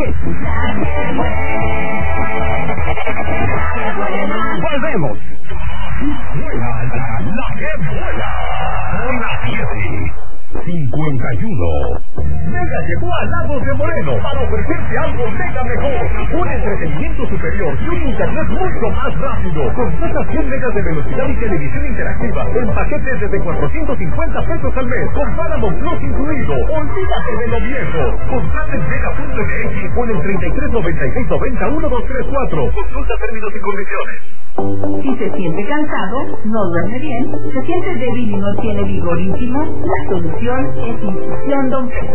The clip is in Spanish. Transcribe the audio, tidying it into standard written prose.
Volvemos. Vuela la que vuela. Una 51. Mega llegó a Lagos de Moreno para ofrecerte algo mega mejor. Un entretenimiento superior y un internet mucho más rápido. Contrata 100 megas de velocidad y televisión interactiva en paquetes desde 450 pesos al mes. Con Paramount Plus incluido. Olvídate de lo viejo. Contrata en mega.mx o en el 3396901234. Consulta términos y condiciones. Si se siente cansado, no duerme bien, se siente débil y no tiene vigor íntimo, la solución es Infusión Don Pedro.